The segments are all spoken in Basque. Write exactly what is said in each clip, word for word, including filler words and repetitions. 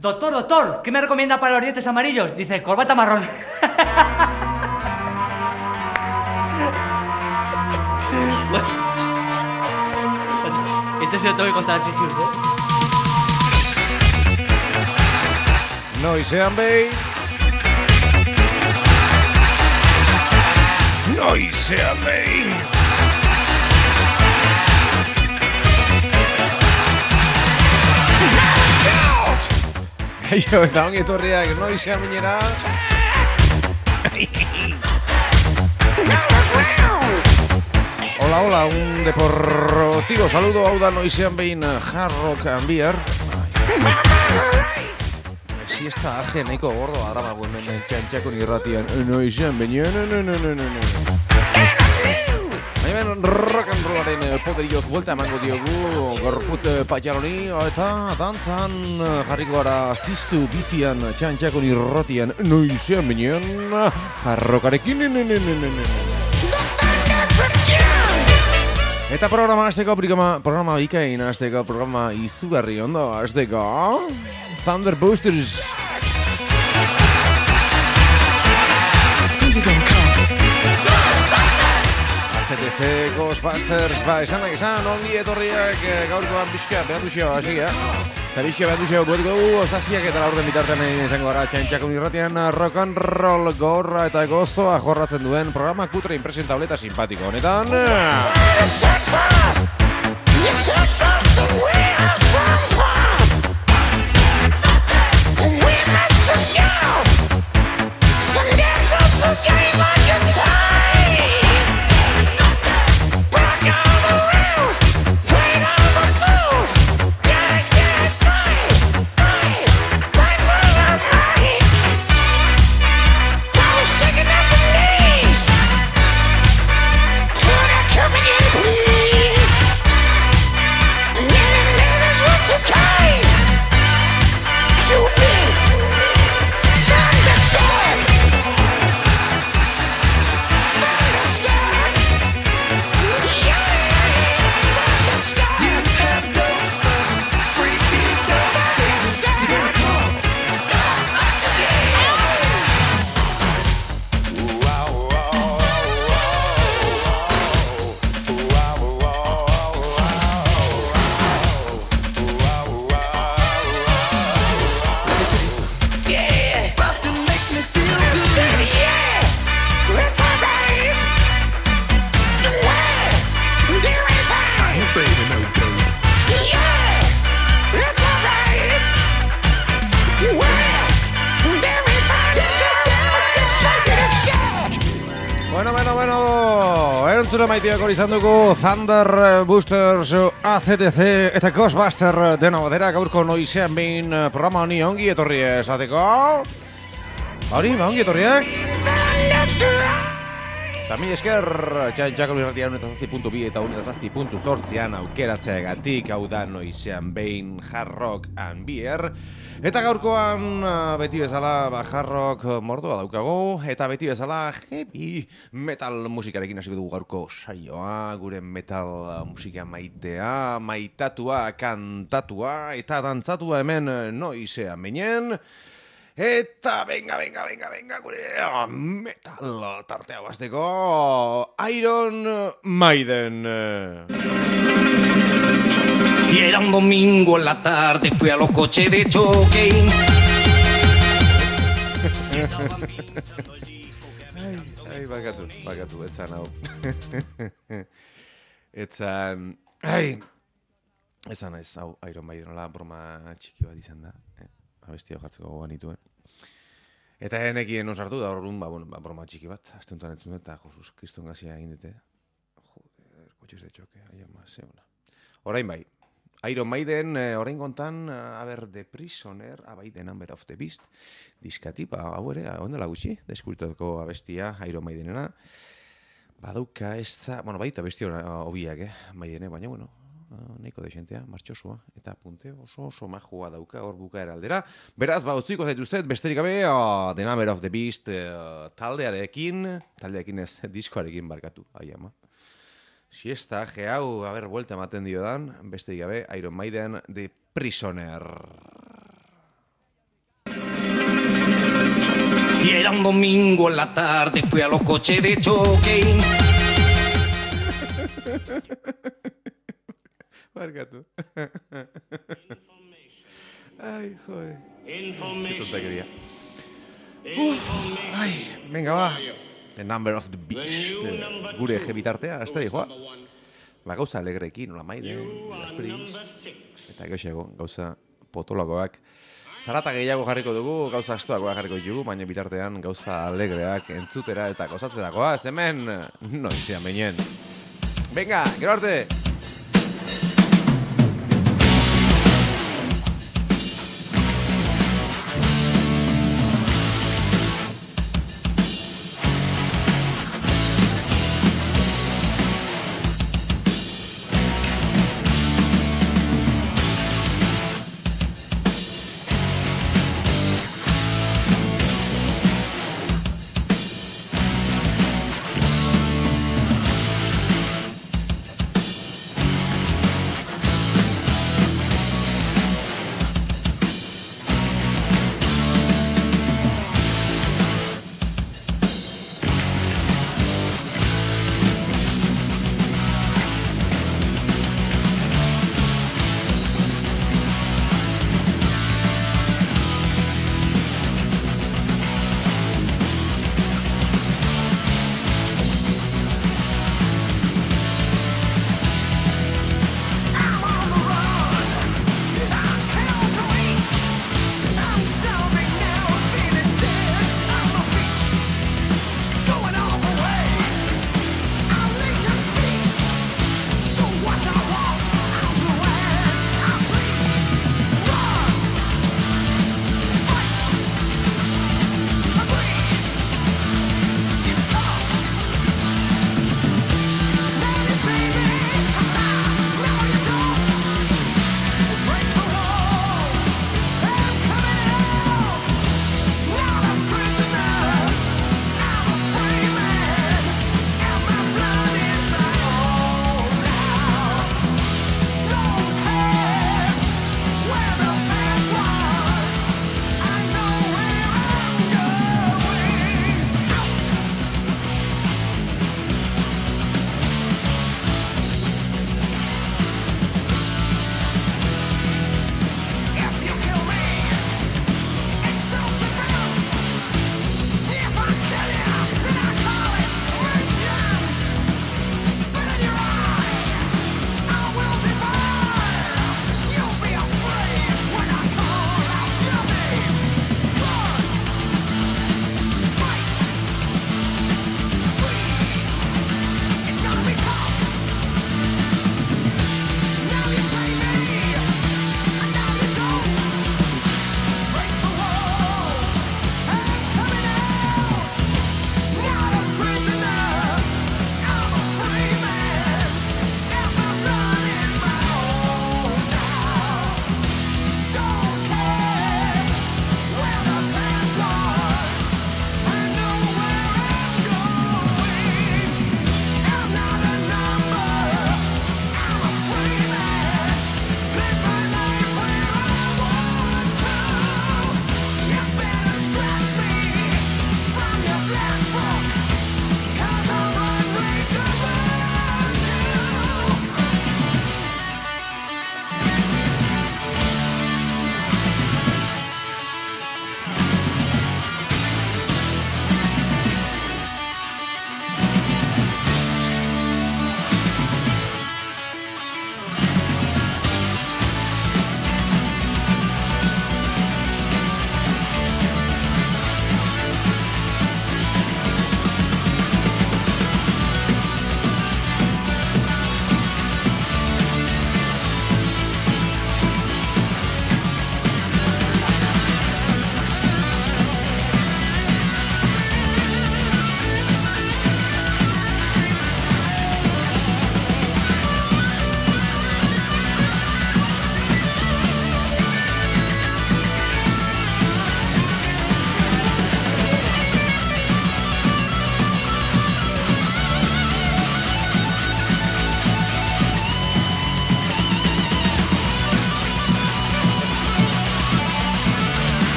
Doctor, doctor, ¿qué me recomienda para los dientes amarillos? Dice, corbata marrón. Bueno, este se lo tengo que contar así, ¿eh? Noise and Bane. Noise and Bane. Kaixo, eta ongi etorriak Noise and Bainera. Hola, hola, un deportivo saludo, hau da Noise and Bane Hard Rock and Beer. Si esta aje nahiko gordo aramago hemen txantxakon irratian Noise and Bane, no, no, no, no, no, no. Hemen rock and rollaren poderioz buelta emango diogu gorput patxaroni eta dantzan jarriko gara ziztu bizian txantxakon irratian Noise and Bane jarrokarekin. Eta programa hasteko programa, programa ikain hasteko programa izugarri ondo hasteko Thunder Boosters. A C T C Ghostbusters, ba, esanak esan, ongi etorriak gaurkoan bizka, behar duzio, hasi, eh? Eta bizka behar duzio, buetiko zazpiak eta laurden bitartean izango gara txantxakon irratian rock and roll gorra eta goztoa jorratzen duen programa kutre impresentable eta simpatiko honetan. Maiteak hori izan dugu Thunder Boosters, A C T C eta Ghostbuster dena batera gaurko Noise and Bane programa honi ongi etorri esateko. Hori, ba, ongi etorriak. Eta mila esker, txantxakon irratia uneta zazpi puntu bi eta uneta zazpi puntu zortzian aukeratzeagatik, hau da Noise and Bane Hard Rock and Beer. Eta gaurkoan beti bezala ba, hard rock mordoa daukago, eta beti bezala heavy metal musikarekin hasiko dugu gaurko saioa, gure metal musika maitea, maitatua, kantatua eta dantzatua hemen Noise and Banen. Eta venga, venga, venga, venga, gure metal tartea basteko Iron Maiden. Y era un domingo en la tarde, fui a los coches de choque. Ai, ai, bakatu, bakatu, etzan hau. Etzan, ai, etzan ez, hau, Iron Maiden hola broma txiki bat izan da. Eh? Abestia jartzeko gogoan ituen. Eta enekien osartu da horrun, ba, bueno, ba, broma txiki bat, azte honetan entzun eta Josus Kriston gazia egin dute. Joder, coches de choque, aia maz, euna. Orain bai, Iron Maiden, eh, orain kontan, a ber, The Prisoner, abai, The Number of the Beast, diskatipa, hau ere, ondela gutxi, deskubritzeko abestia, Iron Maidenena. Badauka ez da, bueno, baita abestia hobiak, eh, Maidene, baina, bueno, nahiko desentea, martxosua, eta punte oso oso majua dauka hor bukaera aldera. Beraz, ba, utziko zaituztet, besterik gabe, uh, The Number of the Beast uh, taldearekin, taldearekin ez, diskoarekin barkatu, ai ama. Siesta, ge hau, a ber, vuelta ematen dio dan, besterik gabe, Iron Maiden, The Prisoner. Y era un domingo en la tarde, fui a los coches de choque. Barkatu. Ai, joder. Qué tontería. Uf, ai, venga, va. The number of the beach. De gure eje bitartea, asteri joa. Ba, gauza alegrekin, nola maide, asperiz. Eta goxego, gauza potolakoak. Zarata gehiago jarriko dugu, gauza astuakoak jarriko ditugu, baina bitartean gauza alegreak entzutera eta gozatzerakoa, hemen noizean beinen. Venga, gero arte!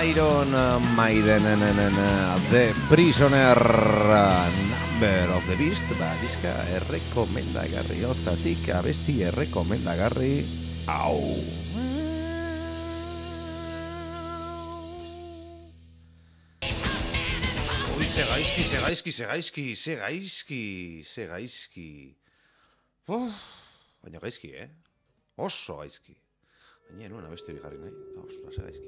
Iron Maidenen The Prisoner Number of the Beast, ba, diska errekomendagarri hortatik, abesti errekomendagarri, hau. Ui, ze gaizki, ze gaizki, ze gaizki, ze gaizki, ze gaizki. Oh, baina gaizki, eh? Oso gaizki. Baina nuen abesti hori jarri nahi, da, ostra, ze gaizki.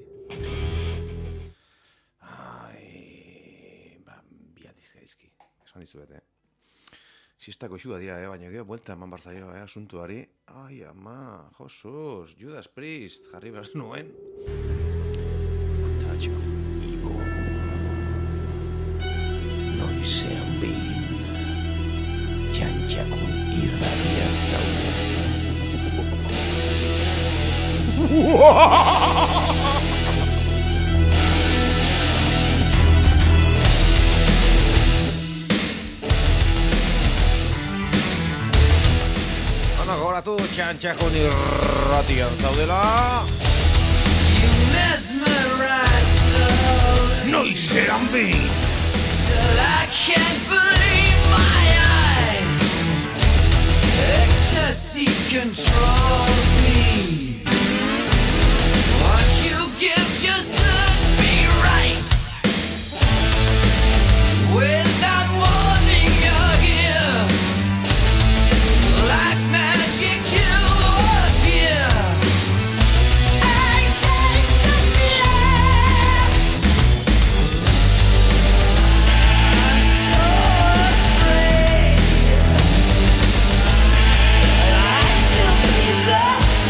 Ai, ba, biatiz gaizki. Esan dizuet, eh? Siestako xua dira, eh? Baina gero, buelta eman barzaio, eh? Asuntuari. Ai, ama, Josus, Judas Priest, jarri behar nuen. A touch of evil. Noizean behin, txantxakun irratian zaude. Ana gogoratu txantxakun irratian zaudela. You mesmerize so Noizean behin. till I can't believe my eyes. Ecstasy controls me. Once you give your serves me right, without warning you're here. Like magic you appear. I taste the fear. I'm so afraid, but I still feel the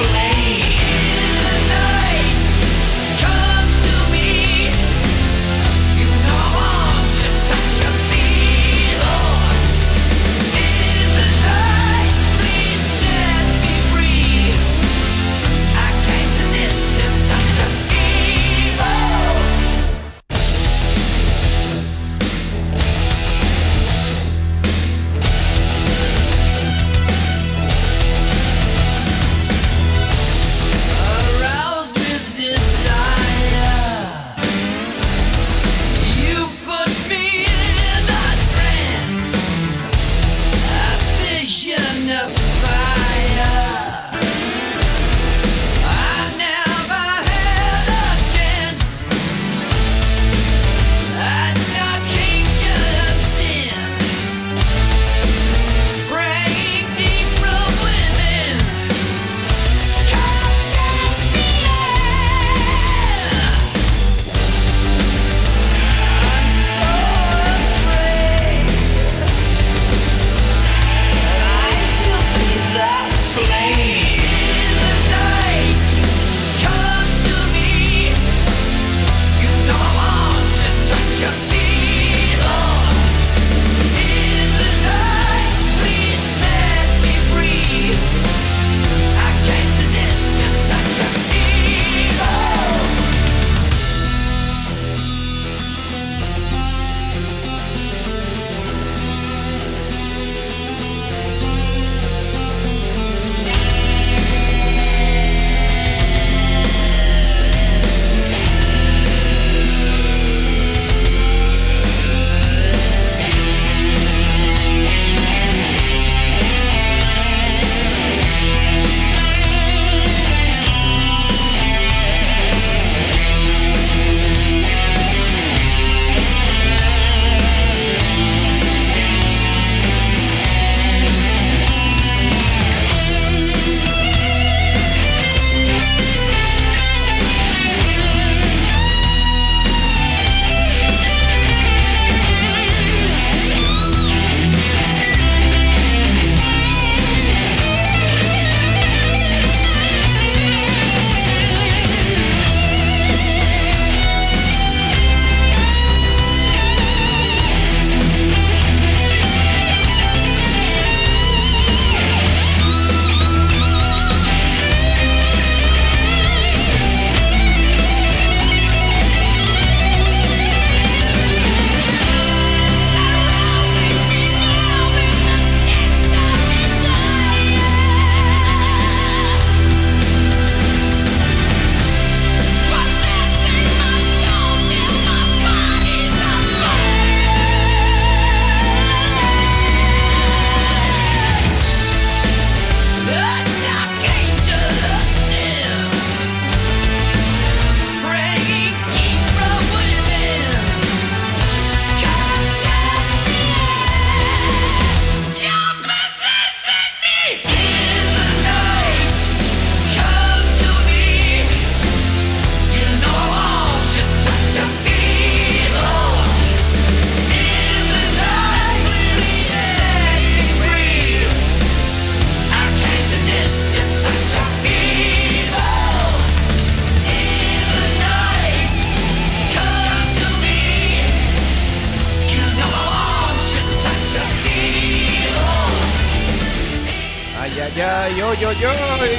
oi, oi, oi, oi.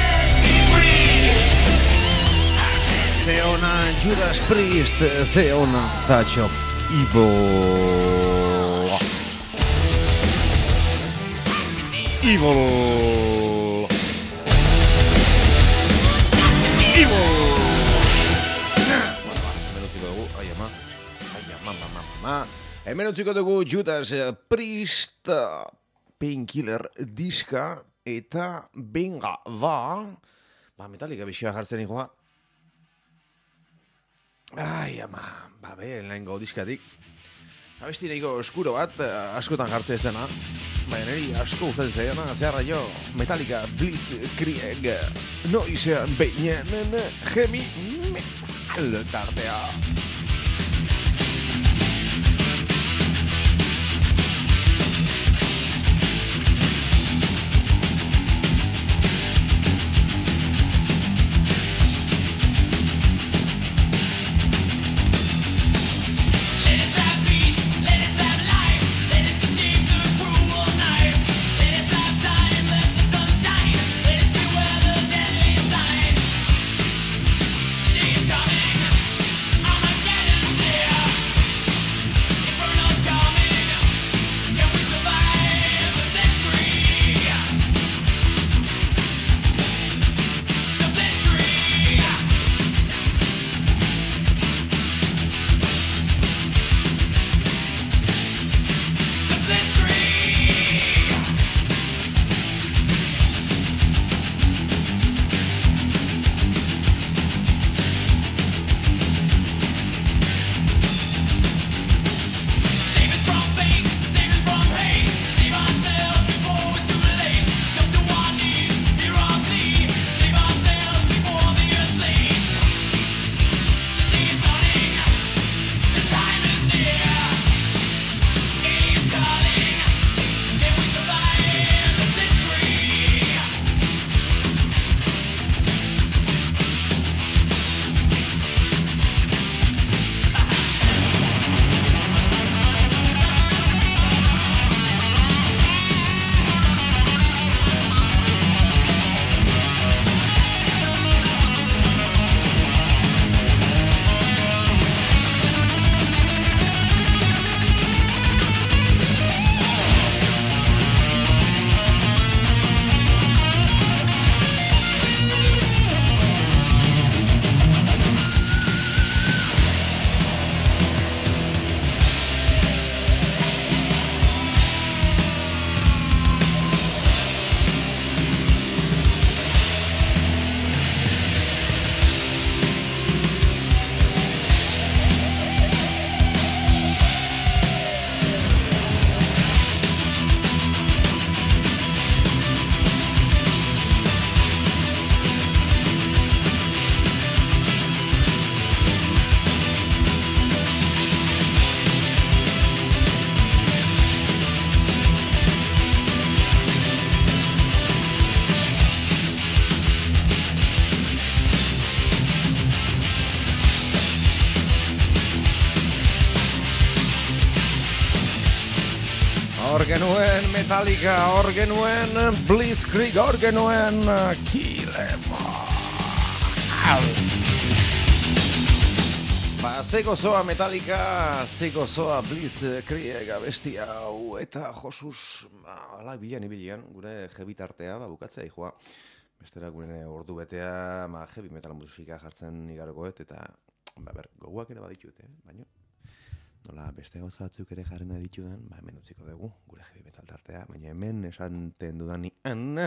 Ze ona Judas Priest, ze ona Touch of Evil. Evil. Evil. Hemen utziko dugu, ai ama, ai ama, mama, mama. Hemen utziko dugu Judas Priest Painkiller diska eta benga ba, ba Metallica bixia jartzen ikoa. Ai ama, ba be, lehengo diskatik. Abesti nahiko oskuro bat, askotan jartzen ez dena. Baina niri asko gustatzen zaiana, zeharra jo, Metallica Blitzkrieg, noizean beinen, heavy metal tartea. Hor genuen Metallica, hor genuen Blitzkrieg, hor genuen Kill Em All. Ba, zeko zoa Metallica, zeko zoa Blitzkrieg abesti hau, eta Josuz, ala bilan ibilian, gure heavy tartea, ba, bukatzea ijoa. Bestera gure ordu betea, ma, heavy metal musika jartzen igarokoet, eta, ba, ber, goguak ere baditut, eh? Baina, nola beste gauza batzuk ere jarrena ditudan, ba, hemen utziko dugu, gure heavy metal tartea, baina hemen esanten dudanian,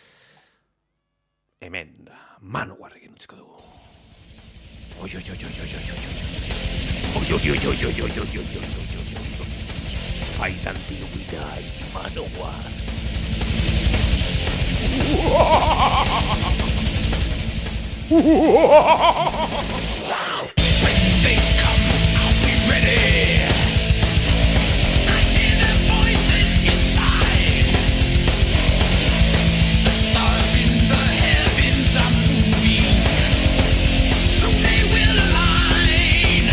hemen, Manowarrekin utziko dugu. Oi, oi, oi, oi, oi, oi, oi, oi, oi, oi, oi, oi, oi, oi, oi, oi, oi, fight until we die, Manowar. When they come, I'll be ready. I hear their voices inside. The stars in the heavens are moving. Soon they will align.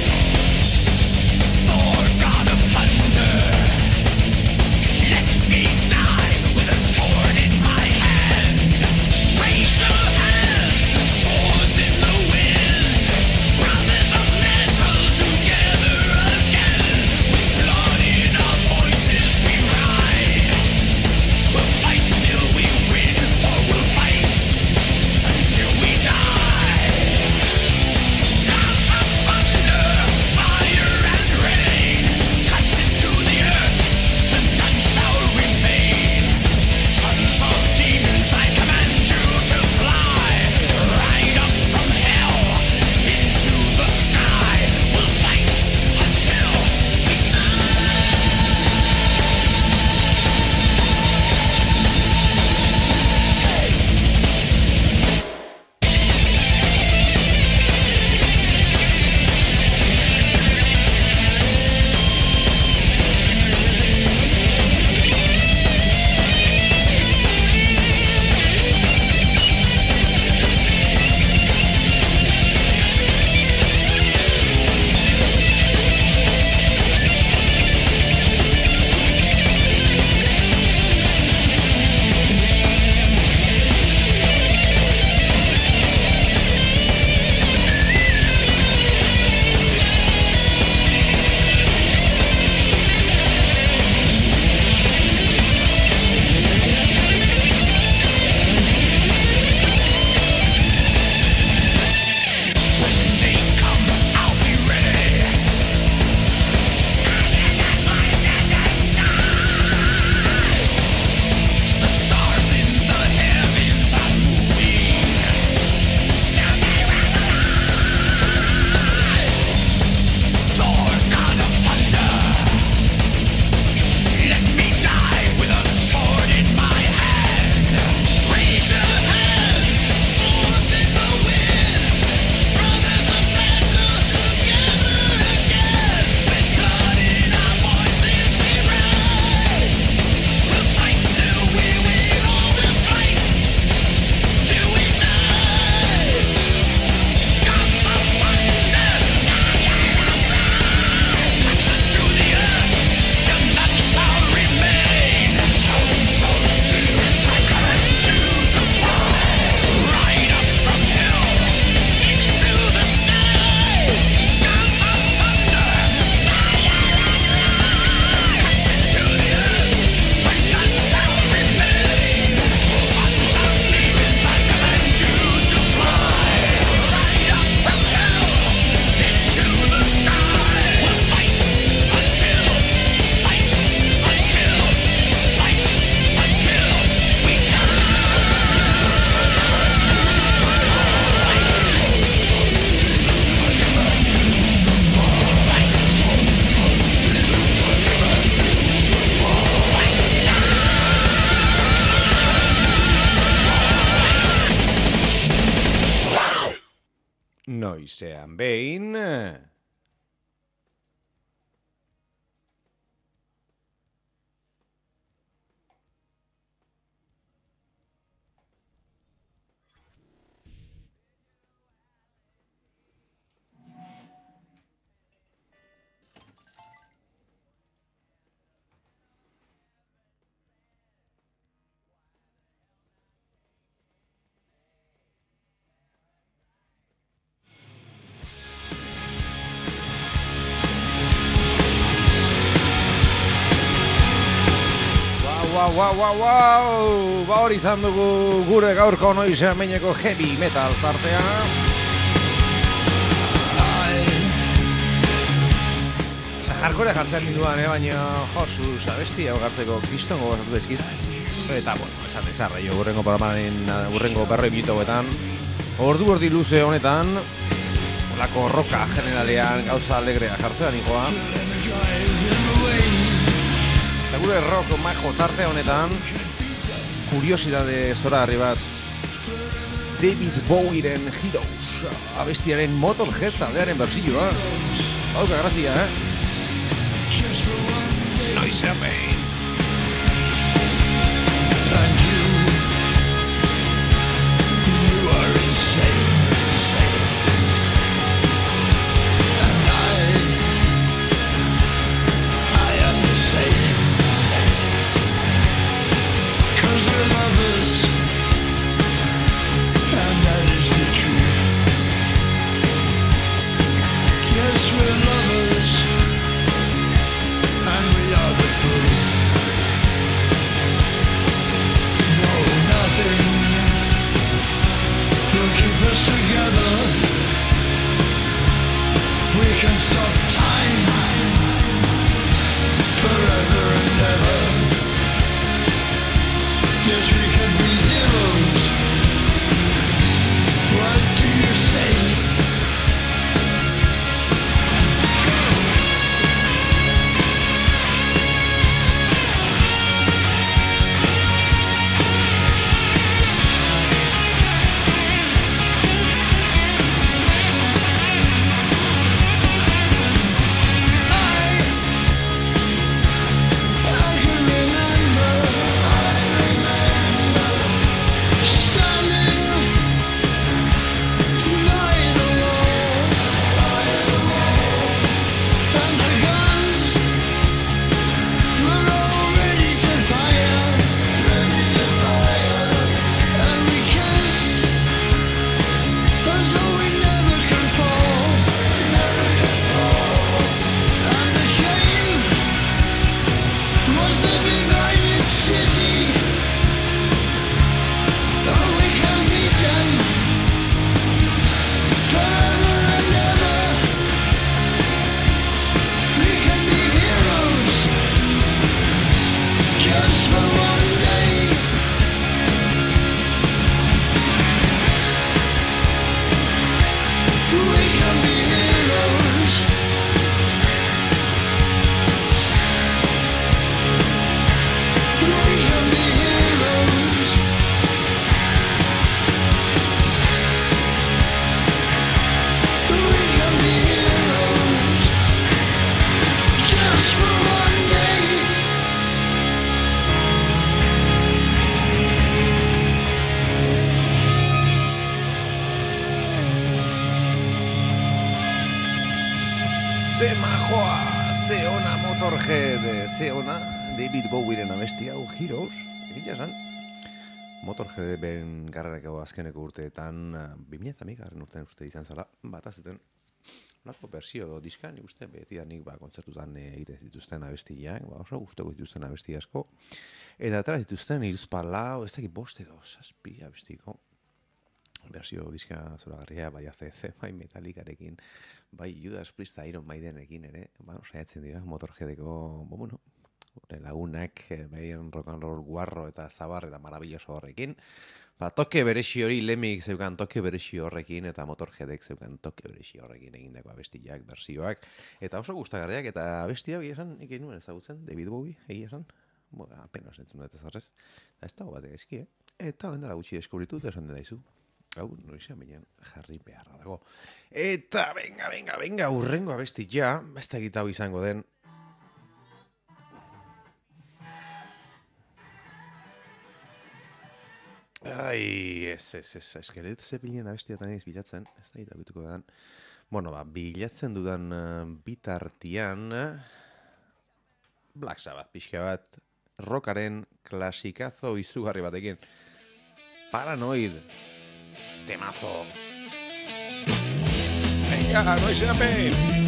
Thor, God of thunder, let me die with a sword in my hand. noizean behin... Wow, wow, wow, wow, ba hori izan dugu gure gaurko noizean behineko heavy metal tartea. Zaharkore jartzen ninduan, eh, baina Josus abesti hau gartzeko kristongo gozatu ezkiz. Eta, bueno, esan ezarra, jo, urrengo programaren, urrengo berroi minutoetan, ordu ordi luze honetan, olako roka generalean gauza alegrea jartzean nikoa. Eta gure rock majo tarte honetan, kuriosidade zoragarri bat, David Bowieren Heroes, abestiaren Motorhead taldearen bersioa. Hauka grazia, eh? Noizean behin. And you, you are insane. And I, I am the same. 'Cause we're lovers, and that is the truth. Yes, we're lovers, and we are the proof. No, nothing will keep us together. We can stop time forever and ever. Yes, we can be heroes. What do you say? Ze majoa, ze ona Motorhead, ze ona David Bowieren abesti hau Heroes, egitea esan. Motorhead ben garraneko azkeneko urteetan, bi mila hamaikagarrena urtean uste izan zala, bat azeten, nolako bersio diska, nik uste betidanik ba, kontzertutan egiten zituzten abestiak, ba, oso gustoko dituzten abesti asko, eta atera zituzten hiruzpalau, ez dakit bost edo, zazpi abestiko, bersio diska zoragarria, bai A C C, bai Metallicarekin, bai Judas Priest Iron Maidenekin ere, ba, saiatzen dira, Motorheadeko, bueno, lagunak, bai rock and roll guarro eta zabar eta marabilloso horrekin, ba, toke beresi hori lemik zeukan toke beresi horrekin, eta Motorheadek zeukan toke beresi horrekin egindako abestiak, bersioak, eta oso gustagarriak, eta abestiak egia esan, nik egin nuen ezagutzen, David Bowie, egia esan, bo, apenas entzun dut ezarrez, eta ez dago batek eski, eh? Eta bendela gutxi deskubritut esan dena izu. hau, noizean binen jarri beharra dago. Eta, venga, venga, venga, urrengo abesti ja, ez da egitau izango den. Ai, ez, ez, ez, eskelet Zeppelinen abestietan ez bilatzen, ez da egitau den. Bueno, ba, bilatzen dudan uh, bitartian, Black Sabbath pixka bat, rockaren klasikazo izugarri batekin. Paranoid, temazo. Venga, noizean behin!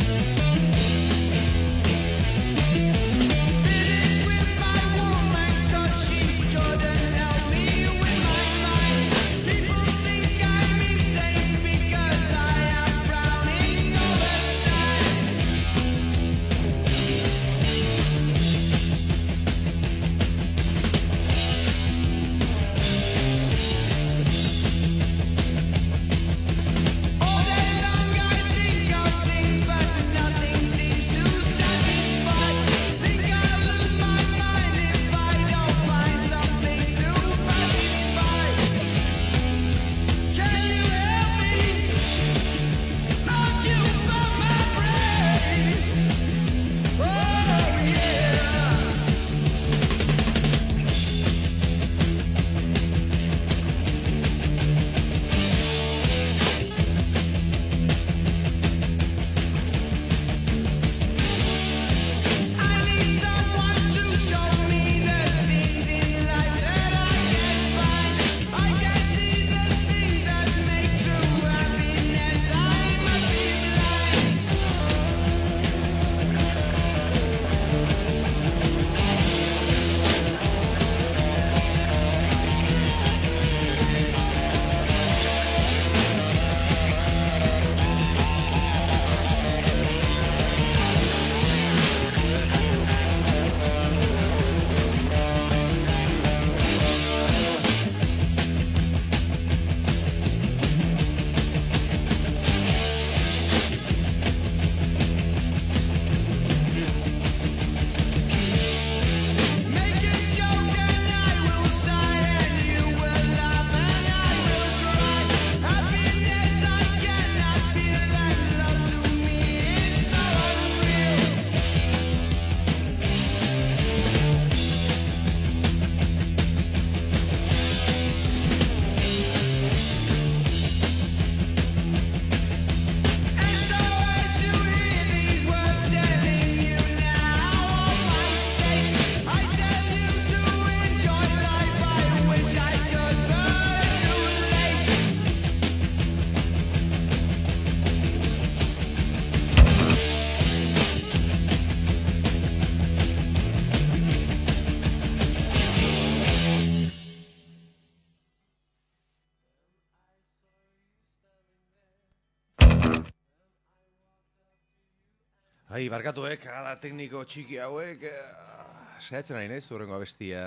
Ai, barkatuek, ala tekniko txiki hauek, uh, saiatzen ari naiz, urrengo abestia.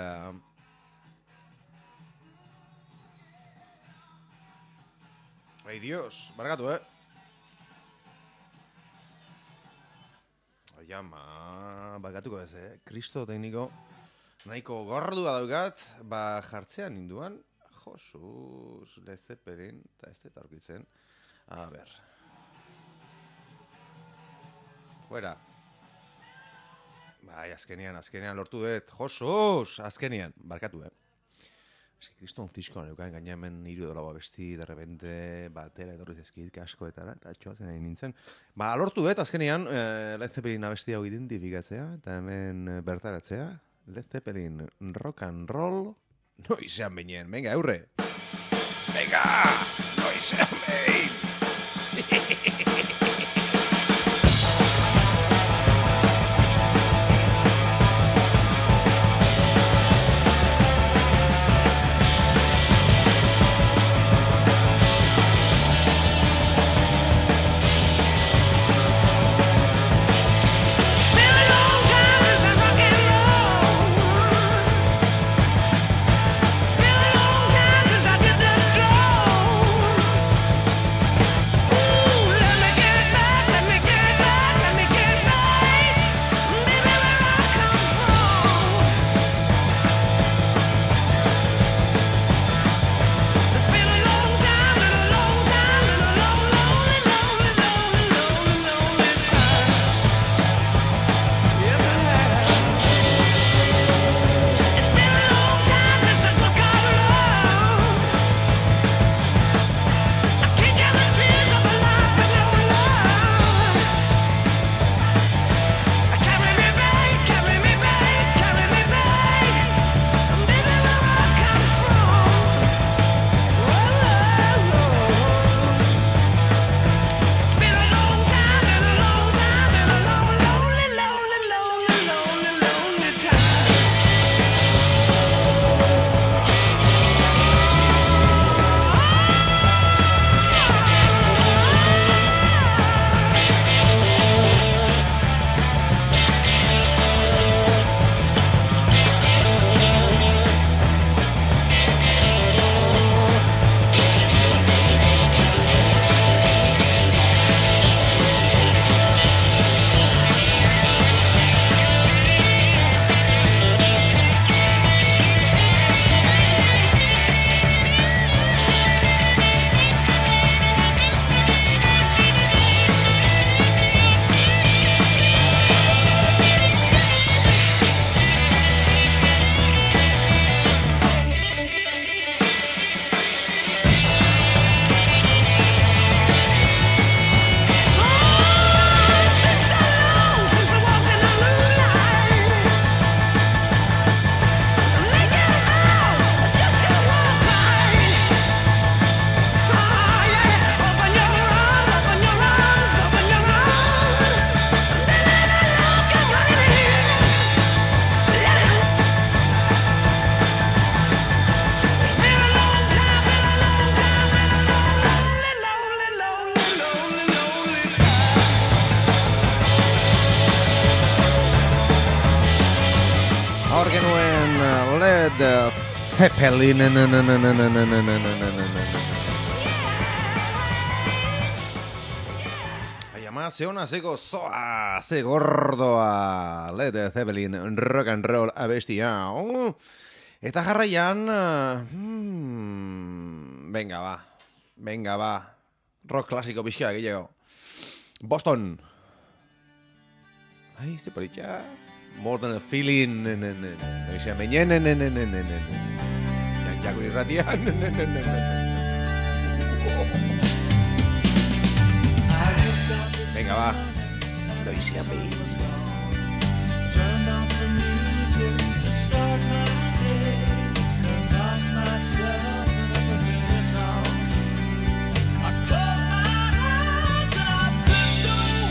Ai, Dios, barkatu, eh? Ai, ama, barkatuko ez, eh? Kristo tekniko, nahiko gordua daukat, ba jartzean ninduan, Josuz, Led Zeppelin, eta ez dut aurkitzen. A ber... Fuera. Bai, azkenean, azkenean lortu dut. Josus, azkenean. Barkatu, eh? Eski, kriston ziskoan euken gaina hemen hiru dola besti, de repente, batera etorri zezkit, kaskoetara, eta txoatzen ari nintzen. Ba, lortu dut, azkenean, eh, Led Zeppelin abesti hau identifikatzea, eta hemen bertaratzea. Led Zeppelin rock and roll, noizean binen. Venga, eurre! Venga! Noizean behin! It's been a long time since I did the stroll. Led Zeppelin. Ai ama, ze ona, ze gozoa, ze gordoa. Led Zeppelin, rock and roll abestia. Oh. Eta jarraian, hmm, venga ba, venga ba, rock klasiko pixka gehiago. Boston. Ai, ze politxa. More than a feeling. Oizia, meñen, Jako irratia. Venga, va. Oizia, behin. Turned on some music to start my day and lost myself in a familiar song. I closed my eyes and I slipped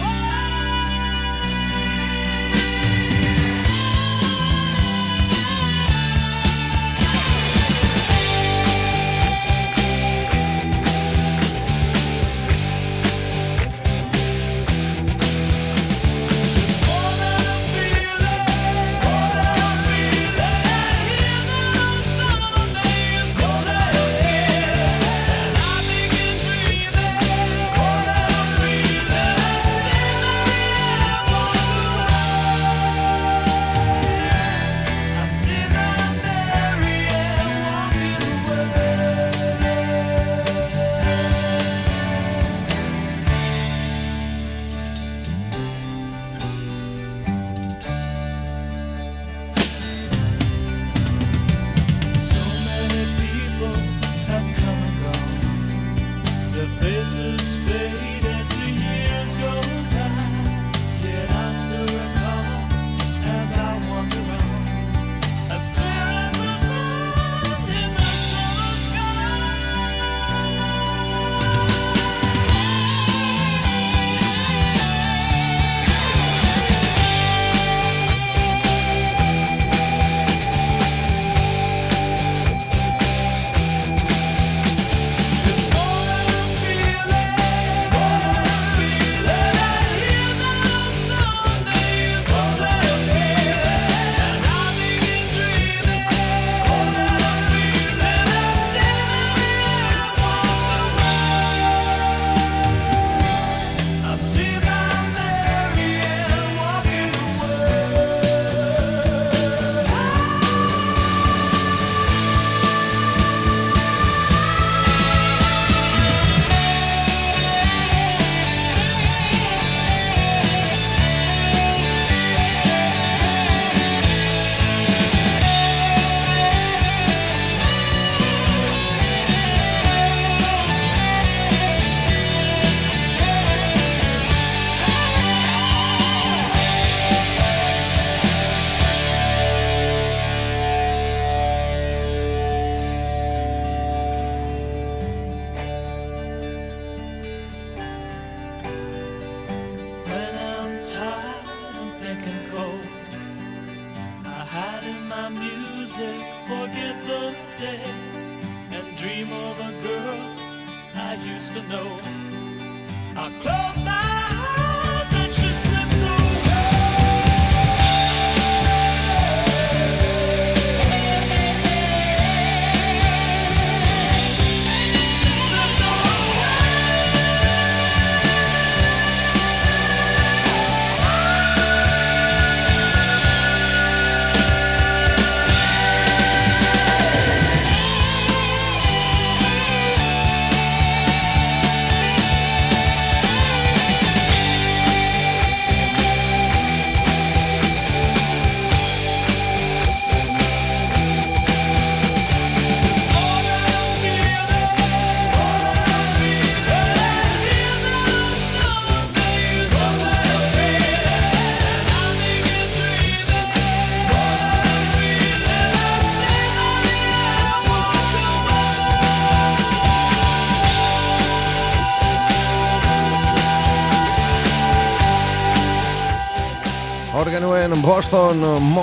Genuen Boston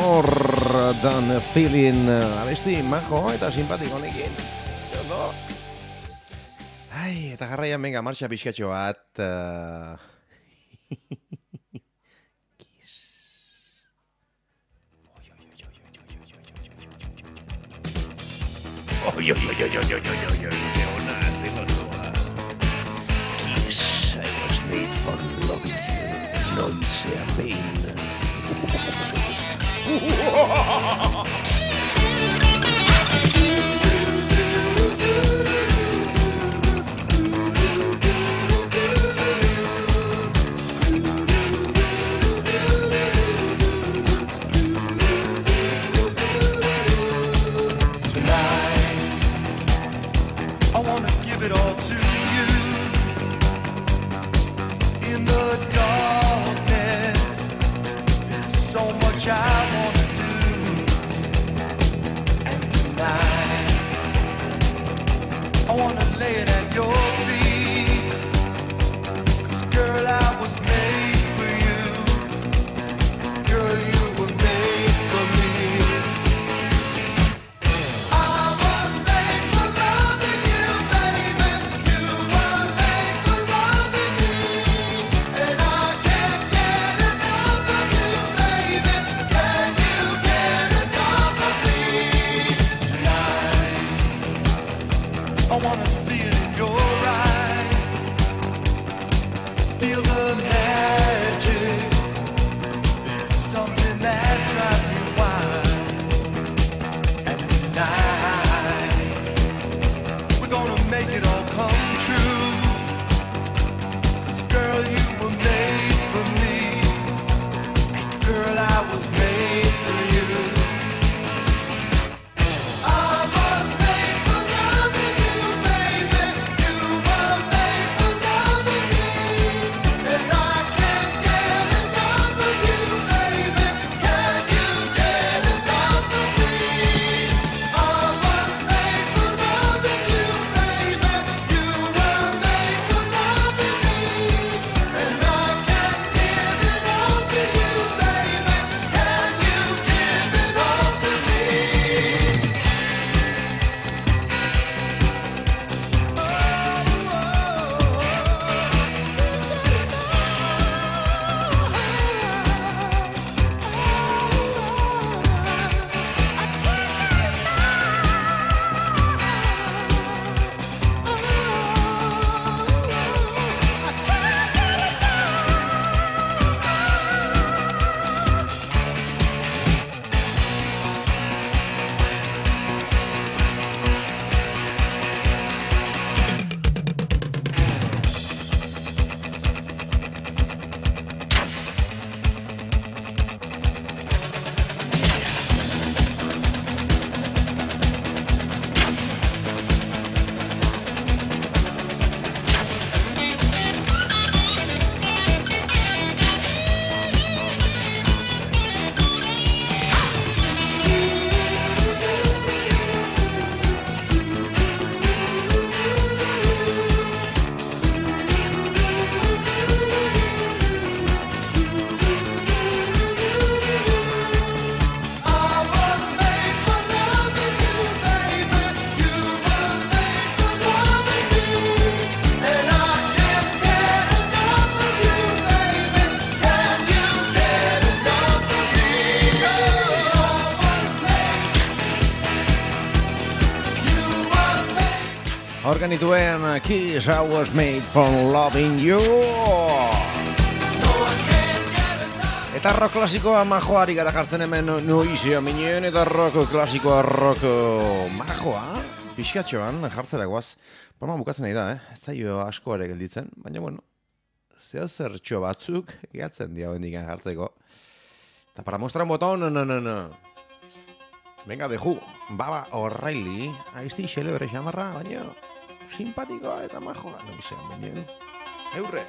More Than Feeling abesti majo eta simpatiko honekin. Zondo. Ai, eta jarraian venga martxa pixkatxo bat. Uh... Oi, oi, oi, oi, oi, oi, oi, oi, ze ona, ze gozoa. Kiss, I was made for loving you. Noizea behin. I wanna give it all to you. In the darkness, there's so much I wanna do. And tonight, I wanna lay it at your feet. 'Cause girl, I was made for you. And girl, you were made for me. I wanna see it in your eyes. Feel the magic. There's something that drives me wild. And tonight, we're gonna make it all come true. 'Cause girl, you were made for me. And girl, I was made for you. Organituen Kiss, I was made from loving you. Eta rock klasikoa majoari gara jartzen hemen noizea minien, eta rock klasikoa rock majoa pixkatxoan jartzeragoaz. Bona bukatzen nahi da, eh? Ez zaio asko ere gelditzen, baina bueno, zeo zertxo batzuk gehatzen dia bendikan jartzeko. Eta para mostrar un botón, no, no, no, no. Venga, deju, Baba O'Reilly, aizti xelebre xamarra, baina simpatikoa eta majoa, noizean baina. Eurre!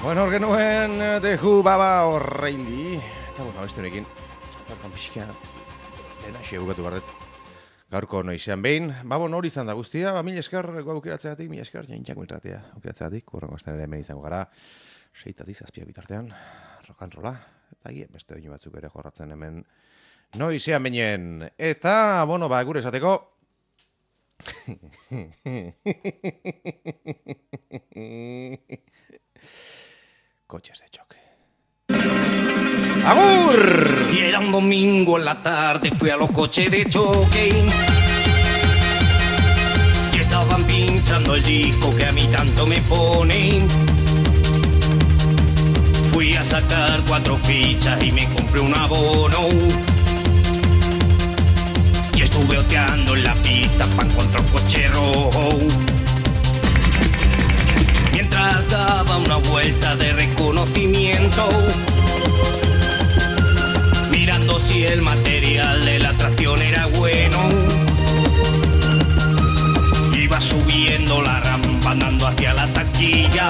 Bueno, hor genuen eh, The Who, Baba O'Reilly. Eta, bueno, abesti honekin. Gaurkoan pixka, dena xe bukatu bardet. Gaurko noizean behin. Ba, bueno, hori izan da guztia. Ba, mila esker, goa aukiratzeatik, mila esker, jaintxako irratea aukiratzeatik. Kurrengo azten ere hemen izango gara. Seitatik zazpia bitartean, rock and rolla. Eta gien beste doinu batzuk ere jorratzen hemen noizean behinen. Eta, bueno, ba, gure esateko. Coches de choque. ¡Agur! Y era un domingo en la tarde, fui a los coches de choque. Y estaban pinchando el disco que a mí tanto me pone. Fui a sacar cuatro fichas y me compré un abono. Y estuve oteando en la pista pa' encontrar un coche rojo. Mientras daba una vuelta de reconocimiento, mirando si el material de la tracción era bueno. Iba subiendo la rampa andando hacia la taquilla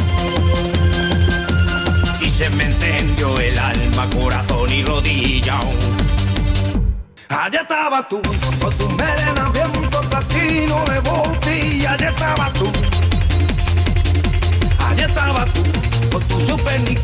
y se me encendió el alma, corazón y rodilla. Allá estaba tú, con tu melena viento platino de voltilla. Allá estaba tú, allá estaba tú, con tu super